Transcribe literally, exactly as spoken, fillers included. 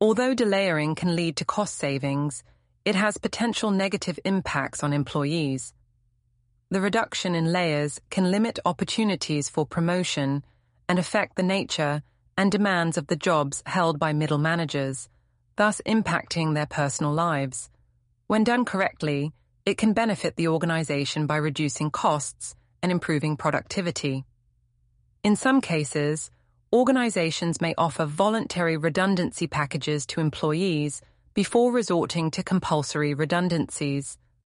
Although delayering can lead to cost savings, it has potential negative impacts on employees. The reduction in layers can limit opportunities for promotion and affect the nature and demands of the jobs held by middle managers, thus impacting their personal lives. When done correctly, it can benefit the organization by reducing costs and improving productivity. In some cases, organizations may offer voluntary redundancy packages to employees before resorting to compulsory redundancies.